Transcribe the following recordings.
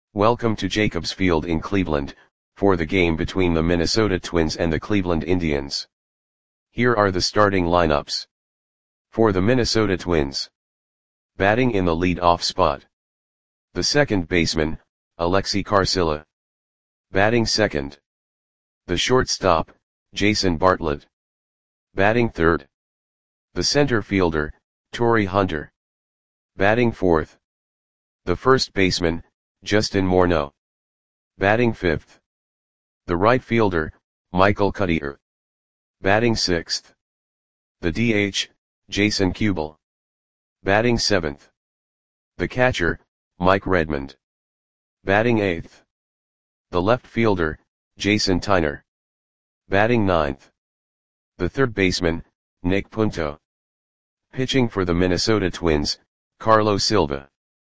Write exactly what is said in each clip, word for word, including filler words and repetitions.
Welcome to Jacobs Field in Cleveland, for the game between the Minnesota Twins and the Cleveland Indians. Here are the starting lineups. For the Minnesota Twins. Batting in the lead-off spot. The second baseman, Alexi Carcilla. Batting second. The shortstop, Jason Bartlett. Batting third. The center fielder, Torii Hunter. Batting fourth. The first baseman, Justin Morneau. Batting fifth. The right fielder, Michael Cuddyer. Batting sixth. The D H, Jason Kubel. Batting seventh. The catcher, Mike Redmond. Batting eighth. The left fielder, Jason Tyner. Batting ninth. The third baseman, Nick Punto. Pitching for the Minnesota Twins, Carlos Silva.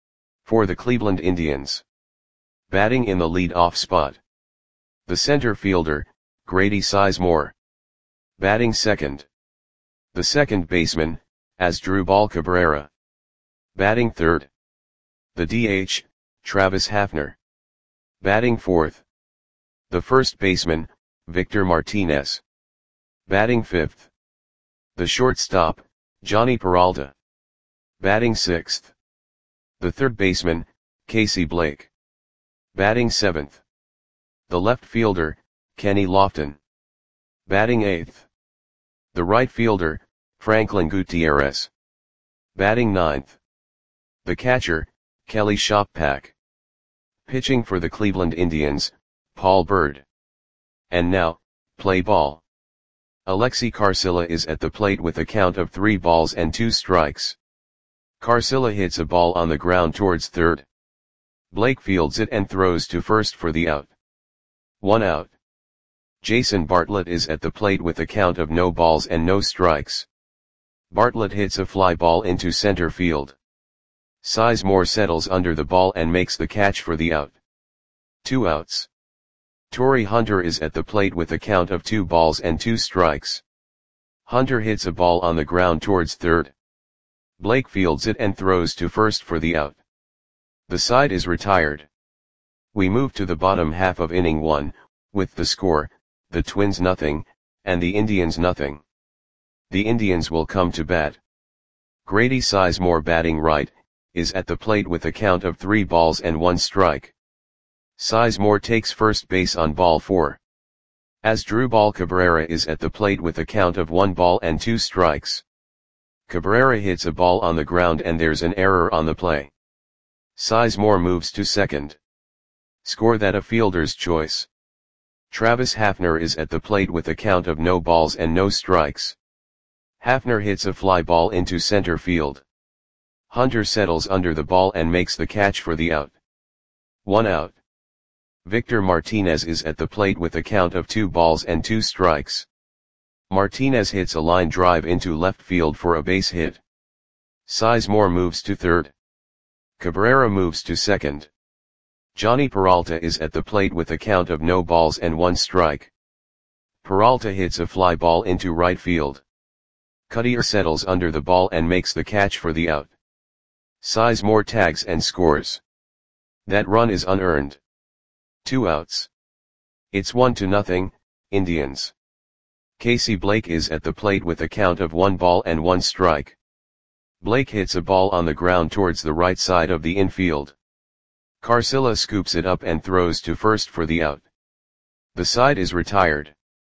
For the Cleveland Indians. Batting in the lead-off spot. The center fielder, Grady Sizemore. Batting second. The second baseman, Asdrubal Cabrera. Batting third. The D H, Travis Hafner. Batting fourth. The first baseman, Victor Martinez. Batting fifth. The shortstop, Johnny Peralta. Batting sixth. The third baseman, Casey Blake. Batting seventh. The left fielder, Kenny Lofton. Batting eighth. The right fielder, Franklin Gutierrez. Batting ninth. The catcher, Kelly Shoppak. Pitching for the Cleveland Indians, Paul Bird. And now, play ball. Alexi Carcilla is at the plate with a count of three balls and two strikes. Carcilla hits a ball on the ground towards third. Blake fields it and throws to first for the out. One out. Jason Bartlett is at the plate with a count of no balls and no strikes. Bartlett hits a fly ball into center field. Sizemore settles under the ball and makes the catch for the out. Two outs. Torii Hunter is at the plate with a count of two balls and two strikes. Hunter hits a ball on the ground towards third. Blake fields it and throws to first for the out. The side is retired. We move to the bottom half of inning one, with the score, the Twins nothing, and the Indians nothing. The Indians will come to bat. Grady Sizemore, batting right, is at the plate with a count of three balls and one strike. Sizemore takes first base on ball four. Asdrubal Cabrera is at the plate with a count of one ball and two strikes. Cabrera hits a ball on the ground and there's an error on the play. Sizemore moves to second. Score that a fielder's choice. Travis Hafner is at the plate with a count of no balls and no strikes. Hafner hits a fly ball into center field. Hunter settles under the ball and makes the catch for the out. One out. Victor Martinez is at the plate with a count of two balls and two strikes. Martinez hits a line drive into left field for a base hit. Sizemore moves to third. Cabrera moves to second. Johnny Peralta is at the plate with a count of no balls and one strike. Peralta hits a fly ball into right field. Cuddyer settles under the ball and makes the catch for the out. Sizemore tags and scores. That run is unearned. Two outs. It's one to nothing, Indians. Casey Blake is at the plate with a count of one ball and one strike. Blake hits a ball on the ground towards the right side of the infield. Carcilla scoops it up and throws to first for the out. The side is retired.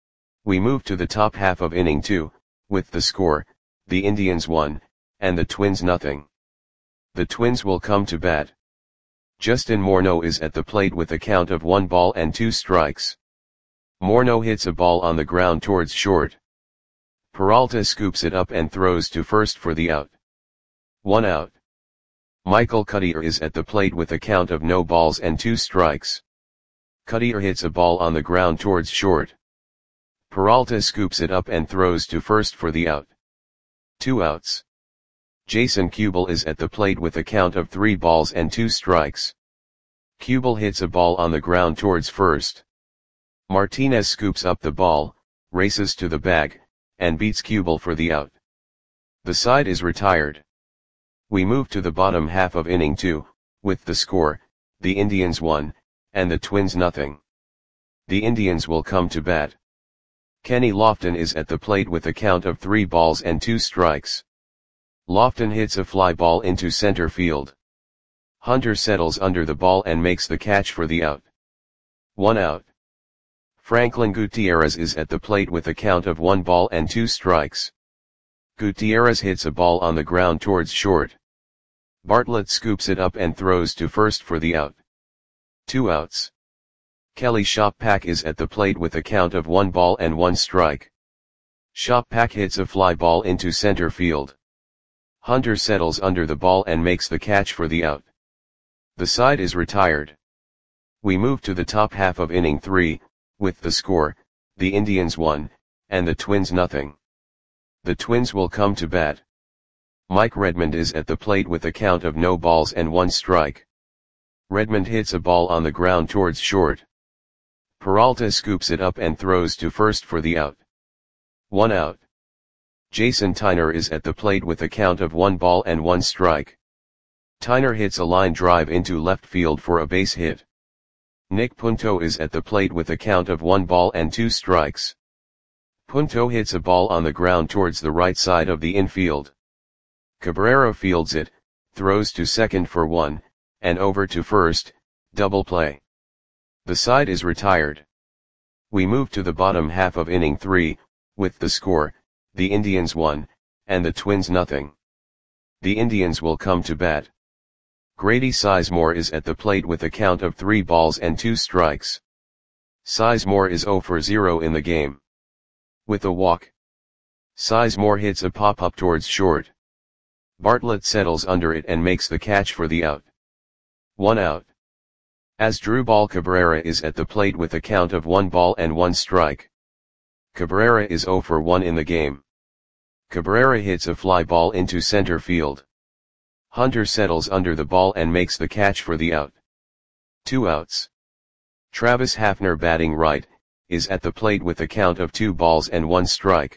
We move to the top half of inning two, with the score, the Indians one, and the Twins nothing. The Twins will come to bat. Justin Morneau is at the plate with a count of one ball and two strikes. Morneau hits a ball on the ground towards short. Peralta scoops it up and throws to first for the out. One out. Michael Cuddyer is at the plate with a count of no balls and two strikes. Cuddyer hits a ball on the ground towards short. Peralta scoops it up and throws to first for the out. Two outs. Jason Kubel is at the plate with a count of three balls and two strikes. Kubel hits a ball on the ground towards first. Martinez scoops up the ball, races to the bag, and beats Kubel for the out. The side is retired. We move to the bottom half of inning two, with the score, the Indians one, and the Twins nothing. The Indians will come to bat. Kenny Lofton is at the plate with a count of three balls and two strikes. Lofton hits a fly ball into center field. Hunter settles under the ball and makes the catch for the out. One out. Franklin Gutierrez is at the plate with a count of one ball and two strikes. Gutierrez hits a ball on the ground towards short. Bartlett scoops it up and throws to first for the out. Two outs. Kelly Shoppak is at the plate with a count of one ball and one strike. Shoppak hits a fly ball into center field. Hunter settles under the ball and makes the catch for the out. The side is retired. We move to the top half of inning three, with the score, the Indians one, and the Twins nothing. The Twins will come to bat. Mike Redmond is at the plate with a count of no balls and one strike. Redmond hits a ball on the ground towards short. Peralta scoops it up and throws to first for the out. One out. Jason Tyner is at the plate with a count of one ball and one strike. Tyner hits a line drive into left field for a base hit. Nick Punto is at the plate with a count of one ball and two strikes. Punto hits a ball on the ground towards the right side of the infield. Cabrera fields it, throws to second for one, and over to first, double play. The side is retired. We move to the bottom half of inning three, with the score, the Indians one, and the Twins nothing. The Indians will come to bat. Grady Sizemore is at the plate with a count of three balls and two strikes. Sizemore is zero for zero in the game. With a walk. Sizemore hits a pop-up towards short. Bartlett settles under it and makes the catch for the out. One out. Asdrubal Cabrera is at the plate with a count of one ball and one strike. Cabrera is zero for one in the game. Cabrera hits a fly ball into center field. Hunter settles under the ball and makes the catch for the out. Two outs. Travis Hafner, batting right, is at the plate with a count of two balls and one strike.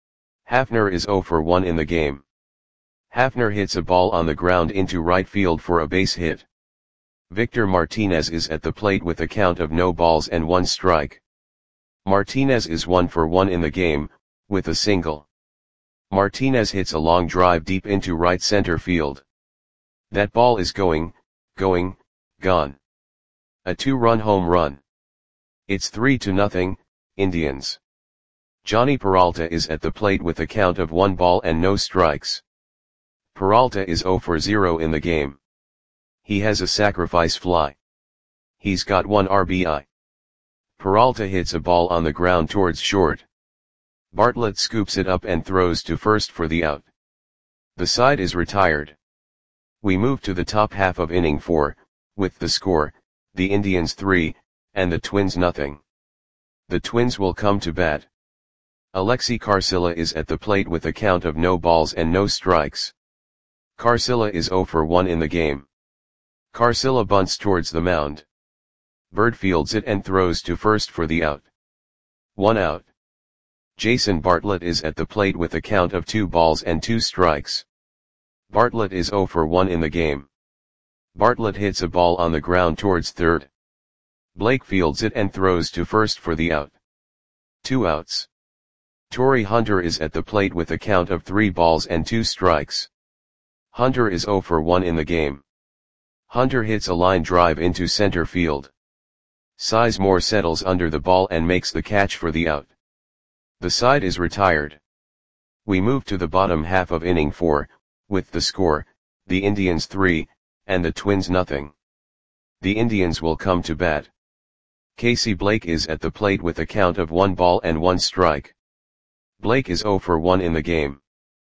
Hafner is zero for one in the game. Hafner hits a ball on the ground into right field for a base hit. Victor Martinez is at the plate with a count of no balls and one strike. Martinez is one for one in the game, with a single. Martinez hits a long drive deep into right center field. That ball is going, going, gone. A two-run home run. It's three to nothing, Indians. Johnny Peralta is at the plate with a count of one ball and no strikes. Peralta is zero for zero in the game. He has a sacrifice fly. He's got one R B I. Peralta hits a ball on the ground towards short. Bartlett scoops it up and throws to first for the out. The side is retired. We move to the top half of inning four, with the score, the Indians three, and the Twins nothing. The Twins will come to bat. Alexi Carcilla is at the plate with a count of no balls and no strikes. Carcilla is zero for one in the game. Carcilla bunts towards the mound. Bird fields it and throws to first for the out. One out. Jason Bartlett is at the plate with a count of two balls and two strikes. Bartlett is zero for one in the game. Bartlett hits a ball on the ground towards third. Blake fields it and throws to first for the out. Two outs. Torrey Hunter is at the plate with a count of three balls and two strikes. Hunter is zero for one in the game. Hunter hits a line drive into center field. Sizemore settles under the ball and makes the catch for the out. The side is retired. We move to the bottom half of inning four, with the score, the Indians three, and the Twins nothing. The Indians will come to bat. Casey Blake is at the plate with a count of one ball and one strike. Blake is zero for one in the game.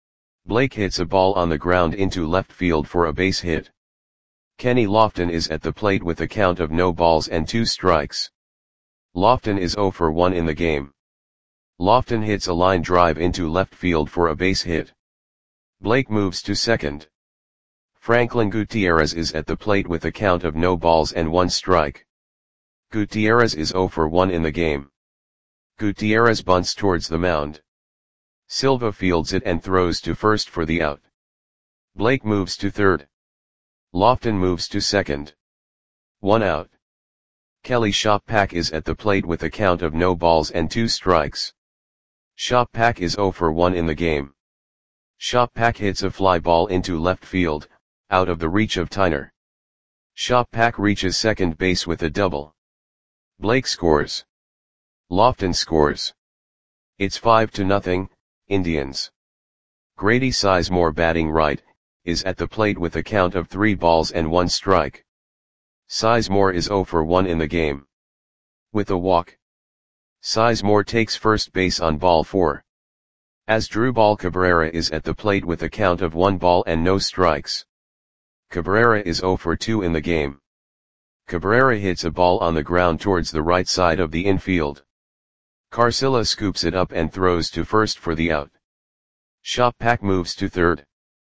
Blake hits a ball on the ground into left field for a base hit. Kenny Lofton is at the plate with a count of no balls and two strikes. Lofton is zero for one in the game. Lofton hits a line drive into left field for a base hit. Blake moves to second. Franklin Gutierrez is at the plate with a count of no balls and one strike. Gutierrez is zero for one in the game. Gutierrez bunts towards the mound. Silva fields it and throws to first for the out. Blake moves to third. Lofton moves to second. One out. Kelly Shoppak is at the plate with a count of no balls and two strikes. Shoppak is zero for one in the game. Shoppak hits a fly ball into left field, out of the reach of Tyner. Shoppak reaches second base with a double. Blake scores. Lofton scores. It's five to nothing, Indians. Grady Sizemore, batting right, is at the plate with a count of three balls and one strike. Sizemore is zero for one in the game. With a walk, Sizemore takes first base on ball four. Asdrubal Cabrera is at the plate with a count of one ball and no strikes. Cabrera is zero for two in the game. Cabrera hits a ball on the ground towards the right side of the infield. Carcilla scoops it up and throws to first for the out. Shoppak moves to third.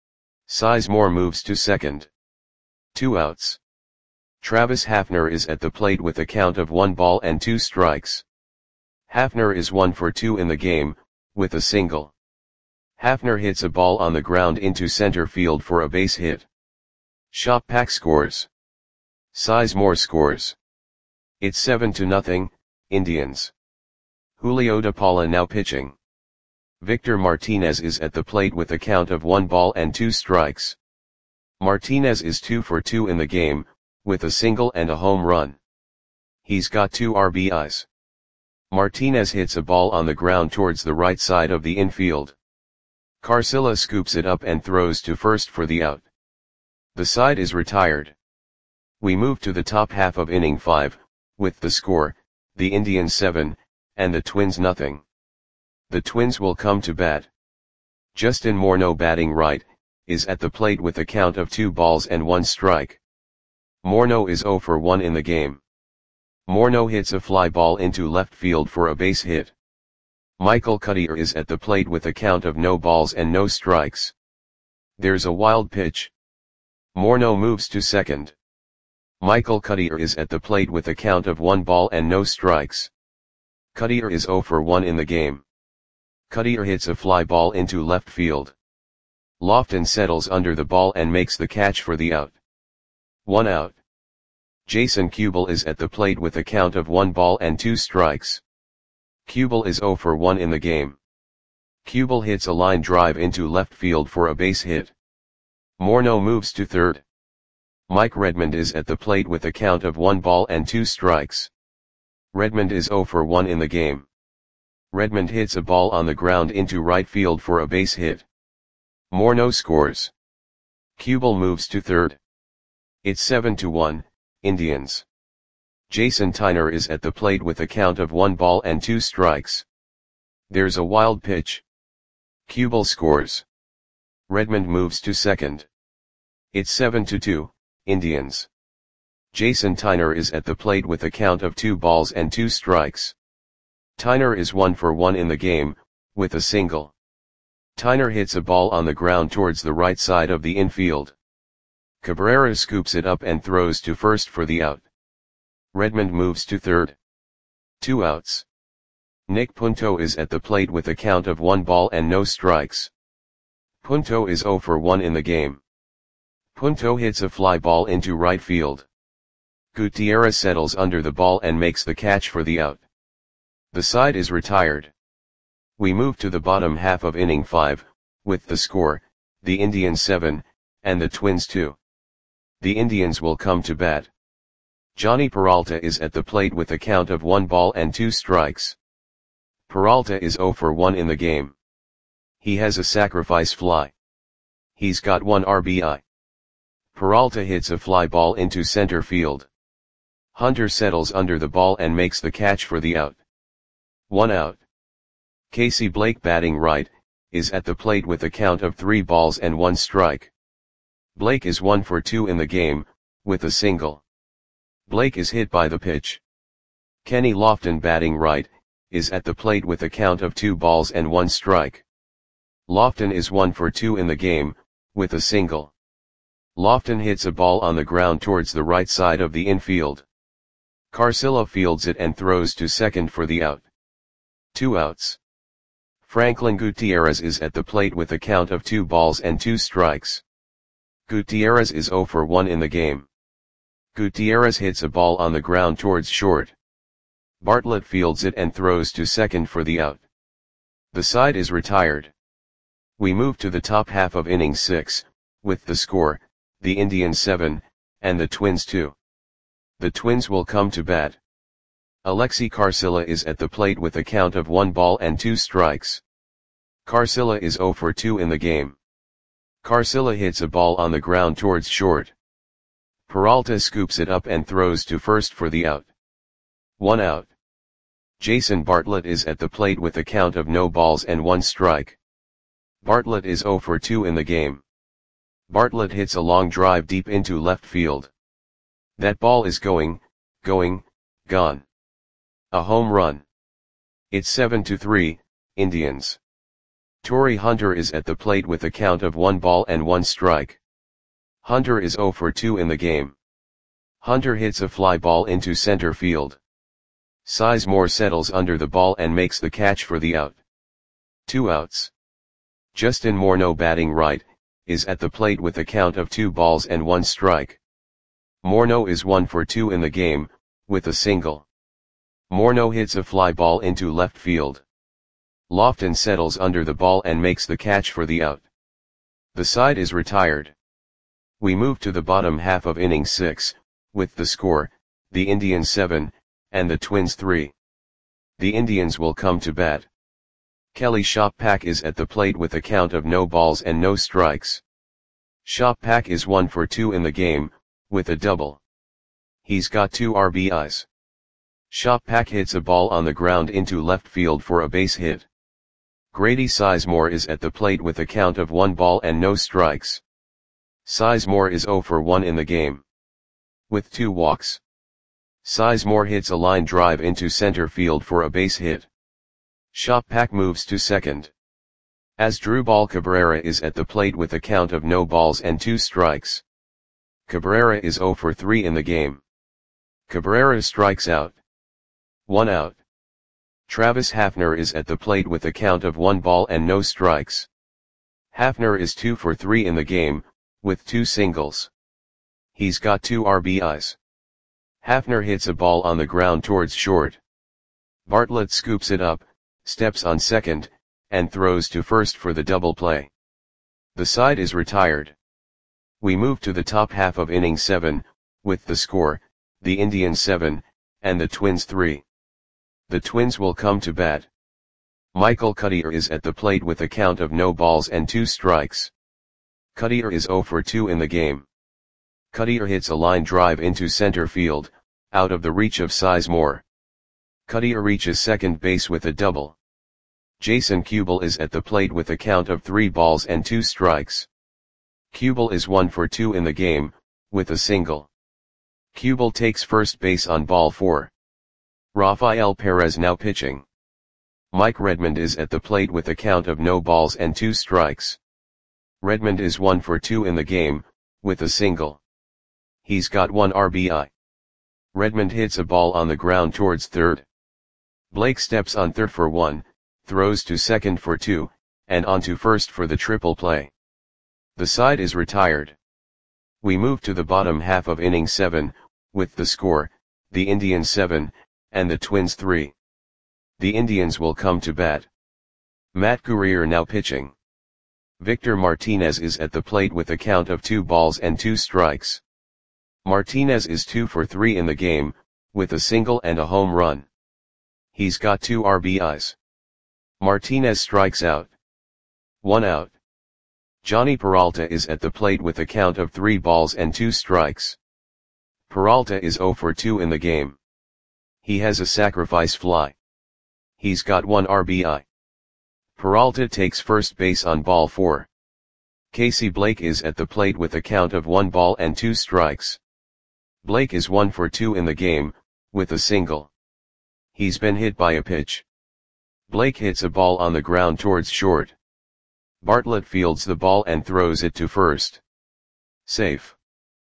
Sizemore moves to second. Two outs. Travis Hafner is at the plate with a count of one ball and two strikes. Hafner is one for two in the game, with a single. Hafner hits a ball on the ground into center field for a base hit. Shoppak scores. Sizemore scores. It's seven to nothing, Indians. Julio De Paula now pitching. Victor Martinez is at the plate with a count of one ball and two strikes. Martinez is two for two in the game, with a single and a home run. He's got two R B Is. Martinez hits a ball on the ground towards the right side of the infield. Carcilla scoops it up and throws to first for the out. The side is retired. We move to the top half of inning five, with the score, the Indians seven, and the Twins nothing. The Twins will come to bat. Justin Morneau, batting right, is at the plate with a count of two balls and one strike. Morneau is zero for one in the game. Morneau hits a fly ball into left field for a base hit. Michael Cuddyer is at the plate with a count of no balls and no strikes. There's a wild pitch. Morneau moves to second. Michael Cuddyer is at the plate with a count of one ball and no strikes. Cuddyer is zero for one in the game. Cuddyer hits a fly ball into left field. Lofton settles under the ball and makes the catch for the out. One out. Jason Kubel is at the plate with a count of one ball and two strikes. Kubel is zero for one in the game. Kubel hits a line drive into left field for a base hit. Morneau moves to third. Mike Redmond is at the plate with a count of one ball and two strikes. Redmond is zero for one in the game. Redmond hits a ball on the ground into right field for a base hit. Morneau scores. Kubel moves to third. It's seven to one, Indians. Jason Tyner is at the plate with a count of one ball and two strikes. There's a wild pitch. Kubel scores. Redmond moves to second. It's seven to two, Indians. Jason Tyner is at the plate with a count of two balls and two strikes. Tyner is one for one in the game, with a single. Tyner hits a ball on the ground towards the right side of the infield. Cabrera scoops it up and throws to first for the out. Redmond moves to third. Two outs. Nick Punto is at the plate with a count of one ball and no strikes. Punto is zero for one in the game. Punto hits a fly ball into right field. Gutierrez settles under the ball and makes the catch for the out. The side is retired. We move to the bottom half of inning five, with the score, the Indians seven, and the Twins two. The Indians will come to bat. Johnny Peralta is at the plate with a count of one ball and two strikes. Peralta is zero for one in the game. He has a sacrifice fly. He's got one R B I. Peralta hits a fly ball into center field. Hunter settles under the ball and makes the catch for the out. One out. Casey Blake, batting right, is at the plate with a count of three balls and one strike. Blake is one for two in the game, with a single. Blake is hit by the pitch. Kenny Lofton, batting right, is at the plate with a count of two balls and one strike. Lofton is one for two in the game, with a single. Lofton hits a ball on the ground towards the right side of the infield. Carcilla fields it and throws to second for the out. Two outs. Franklin Gutierrez is at the plate with a count of two balls and two strikes. Gutierrez is zero for one in the game. Gutierrez hits a ball on the ground towards short. Bartlett fields it and throws to second for the out. The side is retired. We move to the top half of inning six, with the score, the Indians seven, and the Twins two. The Twins will come to bat. Alexi Carcilla is at the plate with a count of one ball and two strikes. Carcilla is zero for two in the game. Carcilla hits a ball on the ground towards short. Peralta scoops it up and throws to first for the out. One out. Jason Bartlett is at the plate with a count of no balls and one strike. Bartlett is zero for two in the game. Bartlett hits a long drive deep into left field. That ball is going, going, gone. A home run. It's seven to three, Indians. Torrey Hunter is at the plate with a count of one ball and one strike. Hunter is zero for two in the game. Hunter hits a fly ball into center field. Sizemore settles under the ball and makes the catch for the out. Two outs. Justin Morneau, batting right, is at the plate with a count of two balls and one strike. Morneau is one for two in the game, with a single. Morneau hits a fly ball into left field. Lofton settles under the ball and makes the catch for the out. The side is retired. We move to the bottom half of inning six, with the score, the Indians seven, and the Twins three. The Indians will come to bat. Kelly Shoppack is at the plate with a count of no balls and no strikes. Shoppack is one for two in the game, with a double. He's got two R B Is. Shoppack hits a ball on the ground into left field for a base hit. Grady Sizemore is at the plate with a count of one ball and no strikes. Sizemore is zero for one in the game. With two walks. Sizemore hits a line drive into center field for a base hit. Shoppack moves to second. Asdrubal Cabrera is at the plate with a count of no balls and two strikes. Cabrera is zero for three in the game. Cabrera strikes out. One out. Travis Hafner is at the plate with a count of one ball and no strikes. Hafner is two for three in the game, with two singles. He's got two R B Is. Hafner hits a ball on the ground towards short. Bartlett scoops it up, steps on second, and throws to first for the double play. The side is retired. We move to the top half of inning seven, with the score, the Indians seven, and the Twins three. The Twins will come to bat. Michael Cuddyer is at the plate with a count of no balls and two strikes. Cuddyer is zero for two in the game. Cuddyer hits a line drive into center field, out of the reach of Sizemore. Cuddyer reaches second base with a double. Jason Kubel is at the plate with a count of three balls and two strikes. Kubel is one for two in the game, with a single. Kubel takes first base on ball four. Rafael Perez now pitching. Mike Redmond is at the plate with a count of no balls and two strikes. Redmond is one for two in the game, with a single. He's got one R B I. Redmond hits a ball on the ground towards third. Blake steps on third for one, throws to second for two, and on to first for the triple play. The side is retired. We move to the bottom half of inning seven, with the score, the Indians seven, and the Twins three. The Indians will come to bat. Matt Guerrier now pitching. Victor Martinez is at the plate with a count of two balls and two strikes. Martinez is two for three in the game, with a single and a home run. He's got two R B Is. Martinez strikes out. One out. Johnny Peralta is at the plate with a count of three balls and two strikes. Peralta is zero for two in the game. He has a sacrifice fly. He's got one R B I. Peralta takes first base on ball four. Casey Blake is at the plate with a count of one ball and two strikes. Blake is one for two in the game, with a single. He's been hit by a pitch. Blake hits a ball on the ground towards short. Bartlett fields the ball and throws it to first. Safe.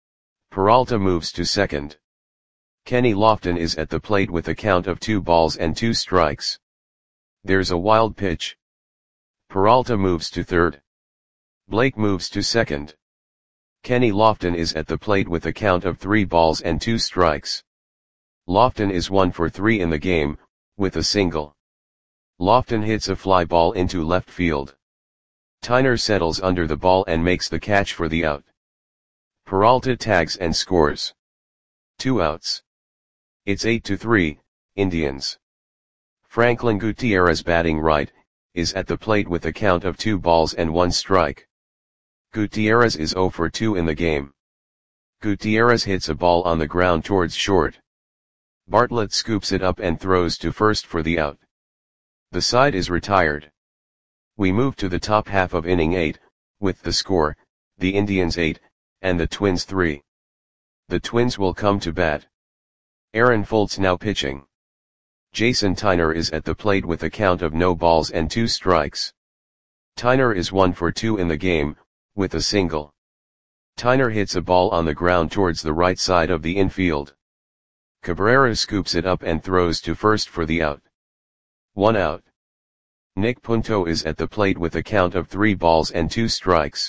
Peralta moves to second. Kenny Lofton is at the plate with a count of two balls and two strikes. There's a wild pitch. Peralta moves to third. Blake moves to second. Kenny Lofton is at the plate with a count of three balls and two strikes. Lofton is one for three in the game, with a single. Lofton hits a fly ball into left field. Tyner settles under the ball and makes the catch for the out. Peralta tags and scores. Two outs. It's eight to three, Indians. Franklin Gutierrez, batting right, is at the plate with a count of two balls and one strike. Gutierrez is zero for two in the game. Gutierrez hits a ball on the ground towards short. Bartlett scoops it up and throws to first for the out. The side is retired. We move to the top half of inning eight, with the score, the Indians eight, and the Twins three. The Twins will come to bat. Aaron Foltz now pitching. Jason Tyner is at the plate with a count of no balls and two strikes. Tyner is one for two in the game, with a single. Tyner hits a ball on the ground towards the right side of the infield. Cabrera scoops it up and throws to first for the out. One out. Nick Punto is at the plate with a count of three balls and two strikes.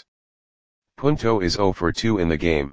Punto is zero for two in the game.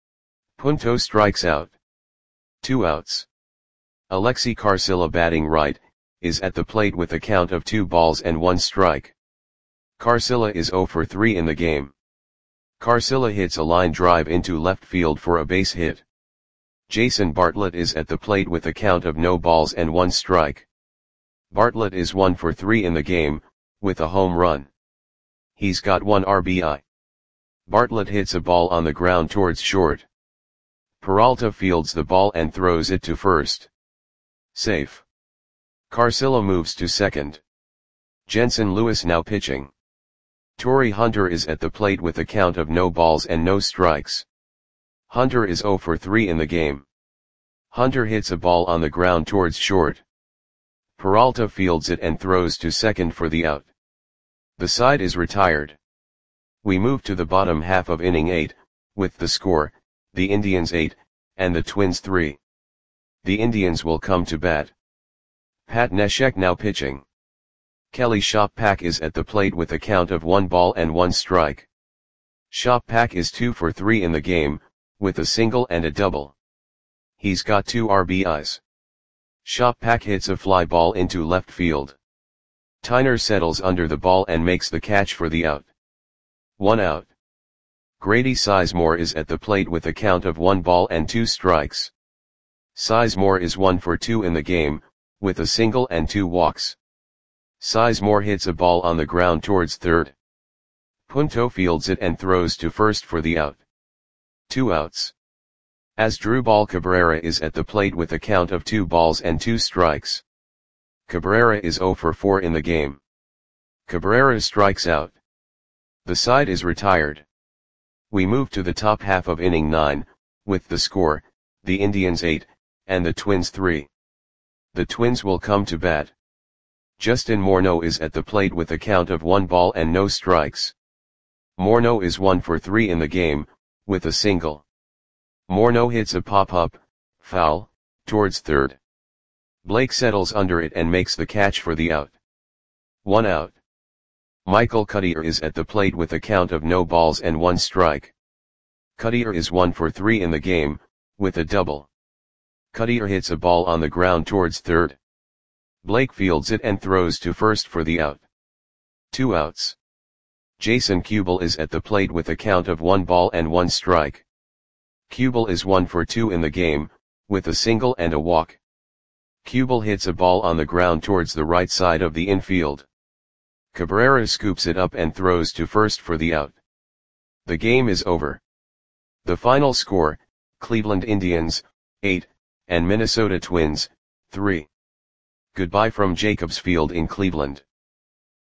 Punto strikes out. Two outs. Alexi Carcilla, batting right, is at the plate with a count of two balls and one strike. Carcilla is zero for three in the game. Carcilla hits a line drive into left field for a base hit. Jason Bartlett is at the plate with a count of no balls and one strike. Bartlett is one for three in the game, with a home run. He's got one R B I. Bartlett hits a ball on the ground towards short. Peralta fields the ball and throws it to first. Safe. Carcilla moves to second. Jensen Lewis now pitching. Torrey Hunter is at the plate with a count of no balls and no strikes. Hunter is zero for three in the game. Hunter hits a ball on the ground towards short. Peralta fields it and throws to second for the out. The side is retired. We move to the bottom half of inning eight, with the score, the Indians eight, and the Twins three. The Indians will come to bat. Pat Neshek now pitching. Kelly Shoppak is at the plate with a count of one ball and one strike. Shoppak is two for three in the game, with a single and a double. He's got two R B Is. Shoppak hits a fly ball into left field. Tyner settles under the ball and makes the catch for the out. One out. Grady Sizemore is at the plate with a count of one ball and two strikes. Sizemore is one for two in the game, with a single and two walks. Sizemore hits a ball on the ground towards third. Punto fields it and throws to first for the out. Two outs. Asdrubal Cabrera is at the plate with a count of two balls and two strikes. Cabrera is zero for four in the game. Cabrera strikes out. The side is retired. We move to the top half of inning nine, with the score, the Indians eight, and the Twins three. The Twins will come to bat. Justin Morneau is at the plate with a count of one ball and no strikes. Morneau is one for three in the game, with a single. Morneau hits a pop-up, foul, towards third. Blake settles under it and makes the catch for the out. One out. Michael Cuddyer is at the plate with a count of no balls and one strike. Cuddyer is one for three in the game, with a double. Cuddyer hits a ball on the ground towards third. Blake fields it and throws to first for the out. Two outs. Jason Kubel is at the plate with a count of one ball and one strike. Kubel is one for two in the game, with a single and a walk. Kubel hits a ball on the ground towards the right side of the infield. Cabrera scoops it up and throws to first for the out. The game is over. The final score, Cleveland Indians, eight, and Minnesota Twins, three. Goodbye from Jacobs Field in Cleveland.